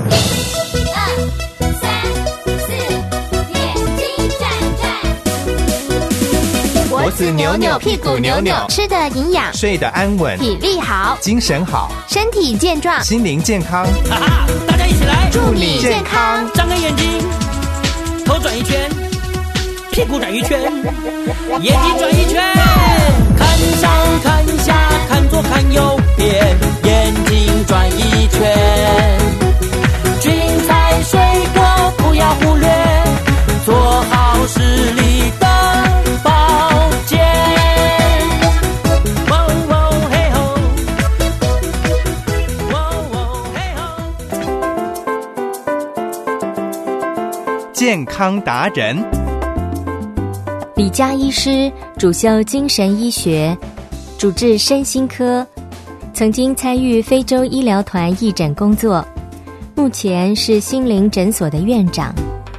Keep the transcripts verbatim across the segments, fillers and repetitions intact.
脖子扭扭，屁股扭扭， 吃得营养， 睡得安稳， 体力好， 精神好， 身体健壮， 心灵健康。 哈哈，大家一起来， 祝你健康！ 张开眼睛，头转一圈，屁股转一圈，眼睛转一圈，看上看下，看左看右边，眼睛转一圈。菌菜水果不要忽略，做好视力的保健。喔喔嘿吼，喔喔嘿吼。健康达人李家医师主修精神医学，主治身心科，曾经参与非洲医疗团义诊工作，目前是心灵诊所的院长。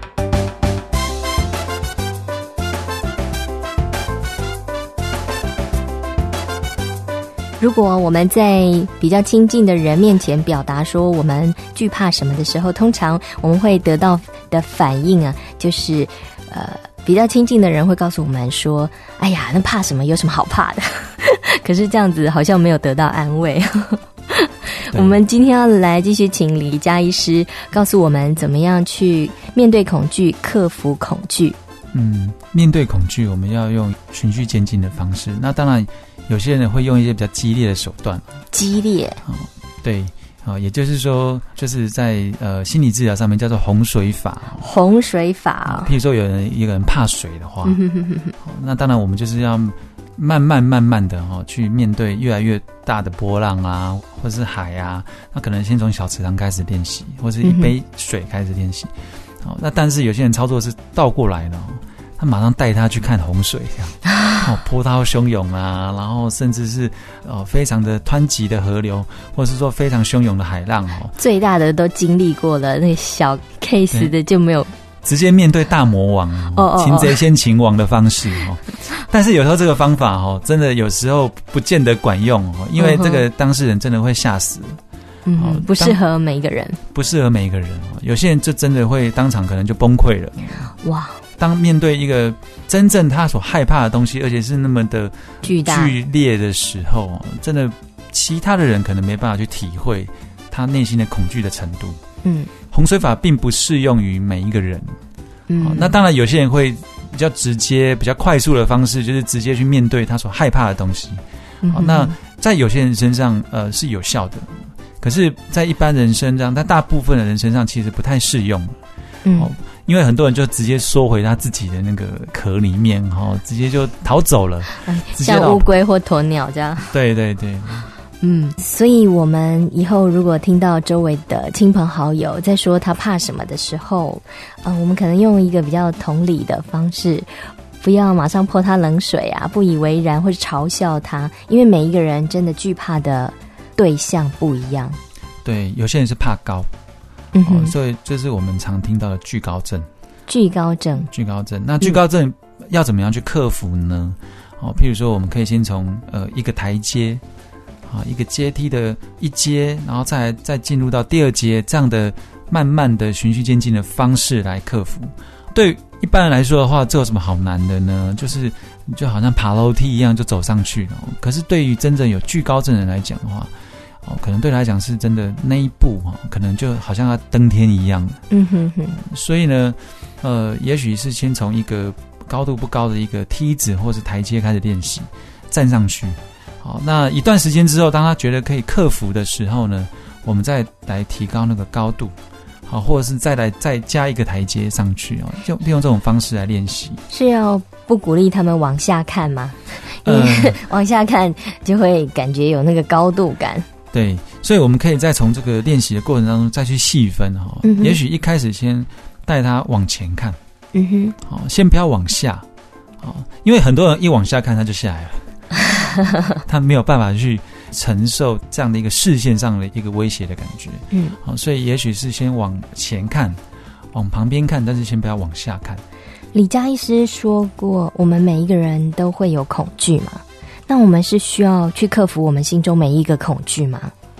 如果我们在比较亲近的人面前表达说我们惧怕什么的时候，通常我们会得到的反应啊，就是呃比较亲近的人会告诉我们说，哎呀，那怕什么，有什么好怕的可是这样子好像没有得到安慰我们今天要来继续请李家医师告诉我们怎么样去面对恐惧，克服恐惧。 嗯，面对恐惧我们要用循序渐进的方式，那当然有些人会用一些比较激烈的手段。 激烈、 哦、对、哦、也就是说就是在呃心理治疗上面叫做洪水法。 洪水法、 哦、譬如说有人一个人怕水的话、 嗯哦、那当然我们就是要慢慢慢慢的、哦、去面对越来越大的波浪啊，或是海啊，那可能先从小池塘开始练习，或是一杯水开始练习、嗯哦、那但是有些人操作是倒过来的、哦，他马上带他去看洪水这样哦，波涛汹涌啊，然后甚至是哦非常的湍急的河流，或是说非常汹涌的海浪哦， 最大的都经历过了，那小 case 的就没有直接面对大魔王哦，擒贼先擒王的方式哦。但是有时候这个方法哦，真的有时候不见得管用哦，因为这个当事人真的会吓死。 嗯、哦，不适合每一个人， 不适合每一个人哦。有些人就真的会当场可能就崩溃了。 哇！ 当面对一个真正他所害怕的东西，而且是那么的巨大剧烈的时候，真的其他的人可能没办法去体会他内心的恐惧的程度。嗯，洪水法并不适用于每一个人。嗯、哦，那当然有些人会比较直接、比较快速的方式，就是直接去面对他所害怕的东西。嗯、哦，那在有些人身上，呃，是有效的。可是在一般人身上，在大部分的人身上其实不太适用。嗯、哦，因为很多人就直接缩回他自己的那个壳里面，哦，直接就逃走了， 像乌龟或鸵鸟这样。 对对对。 嗯，所以我们以后如果听到周围的亲朋好友在说他怕什么的时候，呃，我们可能用一个比较同理的方式，不要马上泼他冷水啊，不以为然或者嘲笑他，因为每一个人真的惧怕的对象不一样。 对，有些人是怕高，嗯哼、哦，所以这是我们常听到的惧高症。 惧高症， 惧高症。那惧高症要怎么样去克服呢？哦，譬如说，我们可以先从呃一个台阶。啊，一个阶梯的一阶，然后再再进入到第二阶，这样的慢慢的循序渐进的方式来克服。对一般人来说的话，这有什么好难的呢？就是就好像爬楼梯一样就走上去了。可是对于真正有惧高症的人来讲的话，哦，可能对他来讲是真的那一步哦，可能就好像要登天一样。嗯哼哼。所以呢，呃，也许是先从一个高度不高的一个梯子或是台阶开始练习，站上去。好，那一段时间之后，当他觉得可以克服的时候呢，我们再来提高那个高度，好，或者是再来再加一个台阶上去哦，就利用这种方式来练习。 是要不鼓励他们往下看吗？因为、嗯、往下看就会感觉有那个高度感。 对，所以我们可以再从这个练习的过程当中再去细分哈、哦嗯。也许一开始先带他往前看，嗯哼，好，先不要往下，好，因为很多人一往下看他就下来了。他没有办法去承受这样的一个视线上的一个威胁的感觉，嗯，好，所以也许是先往前看，往旁边看，但是先不要往下看。 李家医师说过，我们每一个人都会有恐惧嘛，那我们是需要去克服我们心中每一个恐惧吗？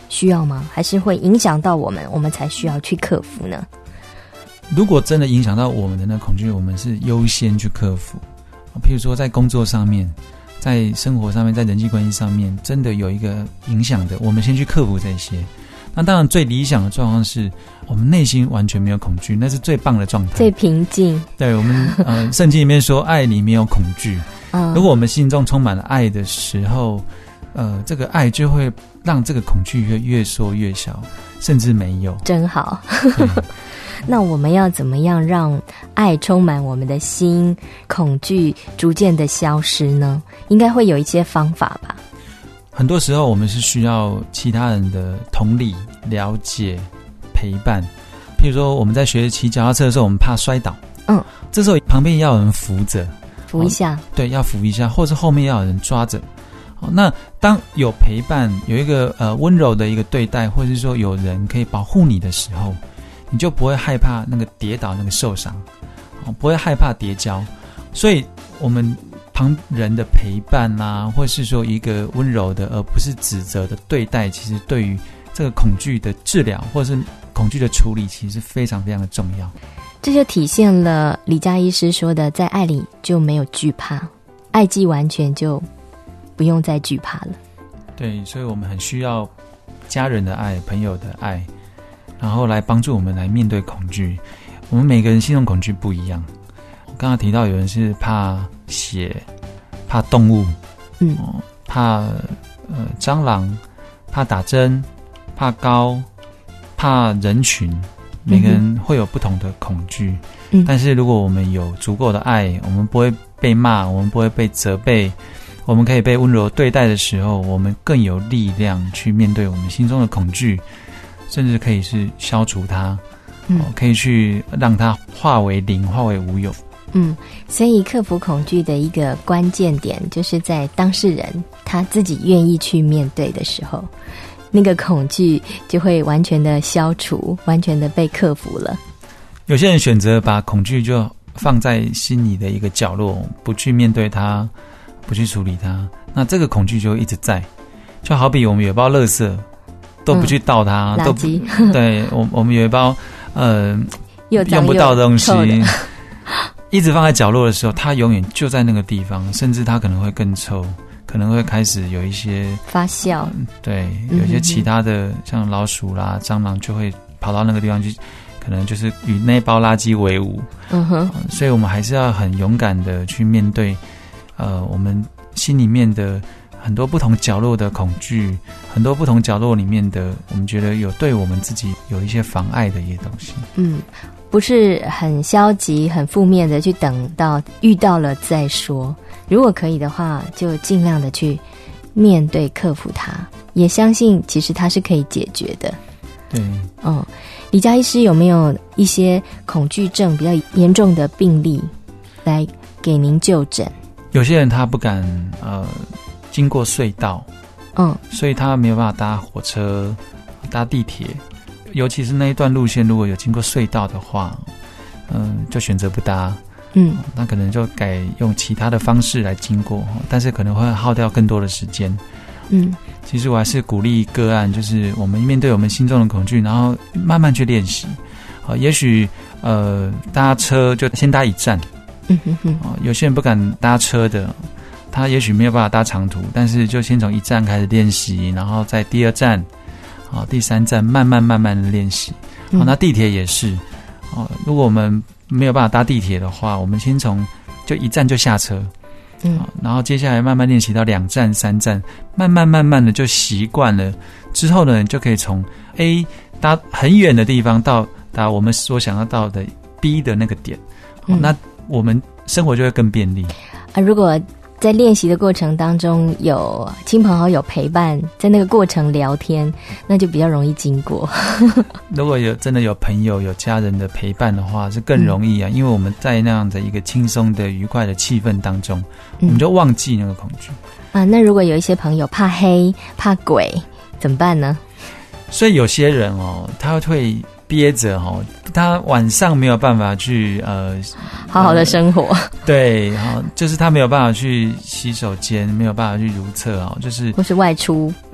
需要吗？还是会影响到我们，我们才需要去克服呢？ 如果真的影响到我们的那恐惧，我们是优先去克服。譬如说在工作上面，在生活上面，在人际关系上面，真的有一个影响的，我们先去克服这些。那当然最理想的状况是我们内心完全没有恐惧，那是最棒的状态， 最平静。 对，我们呃圣经里面说爱里没有恐惧、嗯、如果我们心中充满了爱的时候，呃这个爱就会让这个恐惧越越缩越小，甚至没有。真好。 那我们要怎么样让爱充满我们的心，恐惧逐渐的消失呢？应该会有一些方法吧。 很多时候我们是需要其他人的同理、了解、陪伴。譬如说我们在学骑脚踏车的时候，我们怕摔倒，嗯，这时候旁边要有人扶着， 扶一下、哦、 对，要扶一下，或是后面要有人抓着。那当有陪伴，有一个呃温柔的一个对待，或者是说有人可以保护你的时候，你就不会害怕那个跌倒、那个受伤，不会害怕跌跤。所以我们旁人的陪伴啊，或是说一个温柔的而不是指责的对待，其实对于这个恐惧的治疗或是恐惧的处理，其实非常非常的重要。 这就体现了李嘉医师说的，在爱里就没有惧怕，爱既完全就不用再惧怕了。 对，所以我们很需要家人的爱、朋友的爱，然后来帮助我们来面对恐惧。我们每个人心中恐惧不一样。我刚刚提到有人是怕血、怕动物，嗯，怕呃蟑螂、怕打针、怕高、怕人群，每个人会有不同的恐惧。嗯，但是如果我们有足够的爱，我们不会被骂，我们不会被责备，我们可以被温柔对待的时候，我们更有力量去面对我们心中的恐惧，甚至可以是消除它，嗯，可以去让它化为零，化为无有。 嗯，所以克服恐惧的一个关键点，就是在当事人他自己愿意去面对的时候，那个恐惧就会完全的消除，完全的被克服了。 有些人选择把恐惧就放在心里的一个角落，不去面对它，不去处理它，那这个恐惧就一直在。就好比我们有一包垃圾都不去倒它， 嗯、 都不对，我我们有一包呃用不到的东西，一直放在角落的时候，它永远就在那个地方，甚至它可能会更臭，可能会开始有一些发酵、呃、 对，有一些其他的、嗯、像老鼠啦、蟑螂就会跑到那个地方去，可能就是与那包垃圾为伍。嗯哼、呃，所以我们还是要很勇敢的去面对呃我们心里面的很多不同角落的恐惧，很多不同角落里面的我们觉得有对我们自己有一些妨碍的一些东西。嗯， 不是很消极很负面的去等到遇到了再说，如果可以的话就尽量的去面对克服它，也相信其实它是可以解决的。 对， 嗯，李嘉医师有没有一些恐惧症比较严重的病例来给您就诊？ 有些人他不敢呃经过隧道，嗯，所以他没有办法搭火车、搭地铁，尤其是那一段路线如果有经过隧道的话，嗯，就选择不搭，嗯，那可能就改用其他的方式来经过，但是可能会耗掉更多的时间。嗯，其实我还是鼓励个案，就是我们面对我们心中的恐惧，然后慢慢去练习。呃，也许呃搭车就先搭一站，嗯哼哼，呃，有些人不敢搭车的，他也许没有办法搭长途，但是就先从一站开始练习，然后在第二站、哦、第三站慢慢慢慢的练习。好、哦，那地铁也是、哦、如果我们没有办法搭地铁的话，我们先从就一站就下车，嗯、哦，然后接下来慢慢练习到两站三站，慢慢慢慢的就习惯了，之后呢就可以从 A 搭很远的地方到达我们所想要到的 B 的那个点、哦嗯、那我们生活就会更便利啊。如果在练习的过程当中有亲朋好友陪伴，在那个过程聊天，那就比较容易经过。 如果有真的有朋友有家人的陪伴的话是更容易啊、嗯、因为我们在那样的一个轻松的愉快的气氛当中、嗯、我们就忘记那个恐惧啊。那如果有一些朋友怕黑怕鬼怎么办呢？ 所以有些人哦他会憋着哦，他晚上没有办法去呃好好的生活、呃、 对，然后就是他没有办法去洗手间，没有办法去如厕哦，就是或是外出，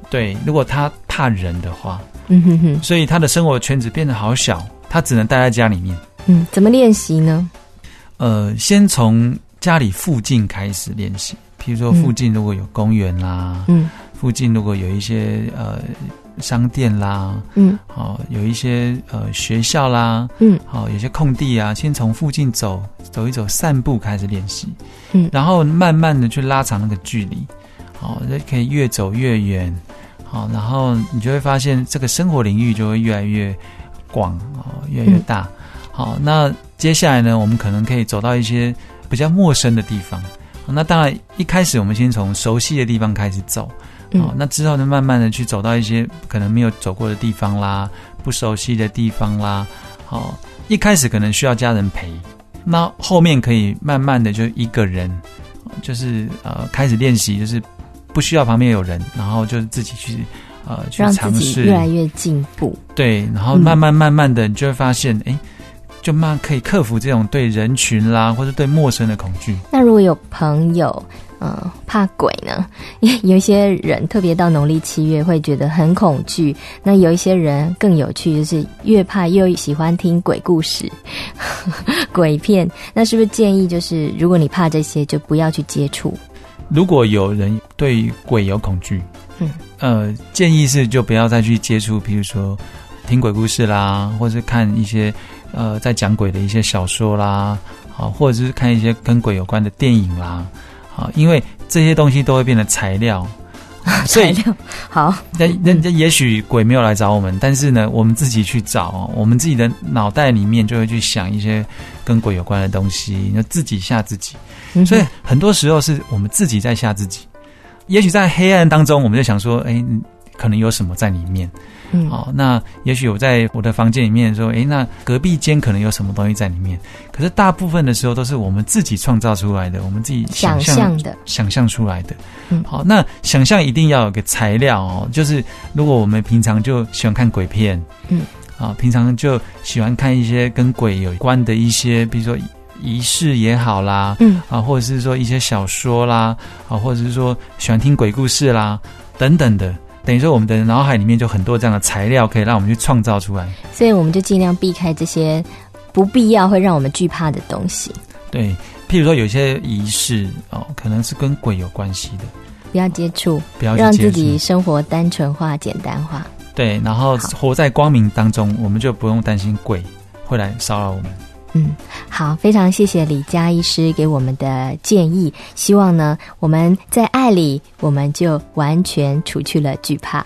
对，如果他怕人的话， 嗯哼哼， 所以他的生活圈子变得好小，他只能待在家里面。 嗯，怎么练习呢？ 呃，先从家里附近开始练习，譬如说附近如果有公园啦，嗯，附近如果有一些呃商店啦，嗯，好、哦，有一些呃学校啦，嗯，好、哦，有些空地啊，先从附近走走一走，散步开始练习，嗯，然后慢慢的去拉长那个距离，好、哦，就可以越走越远，好、哦，然后你就会发现这个生活领域就会越来越广，哦，越来越大。嗯，好，那接下来呢，我们可能可以走到一些比较陌生的地方。那当然，一开始我们先从熟悉的地方开始走，嗯，那之后呢，慢慢的去走到一些可能没有走过的地方啦，不熟悉的地方啦。好，一开始可能需要家人陪，那后面可以慢慢的就一个人，就是呃开始练习，就是不需要旁边有人，然后就自己去。呃，去尝试， 让自己越来越进步。 对，然后慢慢慢慢的，你就会发现，哎、嗯，就慢慢可以克服这种对人群啦，或者对陌生的恐惧。 那如果有朋友，呃，怕鬼呢？有一些人特别到农历七月会觉得很恐惧。那有一些人更有趣，就是越怕又喜欢听鬼故事、鬼片。那是不是建议就是，如果你怕这些，就不要去接触？ 如果有人对鬼有恐惧，嗯，呃，建议是就不要再去接触，比如说听鬼故事啦，或是看一些呃在讲鬼的一些小说啦，好，或者是看一些跟鬼有关的电影啦，好，因为这些东西都会变成材料。 材料好， 那那也许鬼没有来找我们，但是呢，我们自己去找，我们自己的脑袋里面就会去想一些跟鬼有关的东西，就自己吓自己。嗯、所以很多时候是我们自己在吓自己。也许在黑暗当中，我们就想说，哎，可能有什么在里面。嗯，好、哦，那也许我在我的房间里面说，哎，那隔壁间可能有什么东西在里面。可是大部分的时候都是我们自己创造出来的，我们自己想象想象的， 想象出来的。嗯，好，那想象一定要有个材料哦，就是如果我们平常就喜欢看鬼片，嗯，啊，平常就喜欢看一些跟鬼有关的一些，比如说仪式也好啦，嗯，啊，或者是说一些小说啦，啊，或者是说喜欢听鬼故事啦，等等的。等于说我们的脑海里面就很多这样的材料可以让我们去创造出来，所以我们就尽量避开这些不必要会让我们惧怕的东西。 对，譬如说有些仪式哦，可能是跟鬼有关系的， 不要接触， 不要去接触， 让自己生活单纯化、简单化。 对，然后活在光明当中，我们就不用担心鬼会来骚扰我们。 嗯，好，非常谢谢李嘉医师给我们的建议。希望呢，我们在爱里，我们就完全除去了惧怕。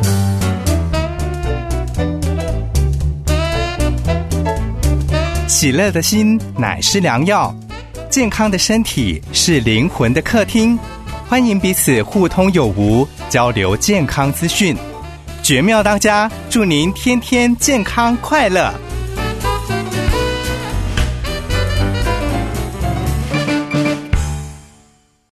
喜乐的心乃是良药，健康的身体是灵魂的客厅。欢迎彼此互通有无，交流健康资讯。绝妙当家，祝您天天健康快乐。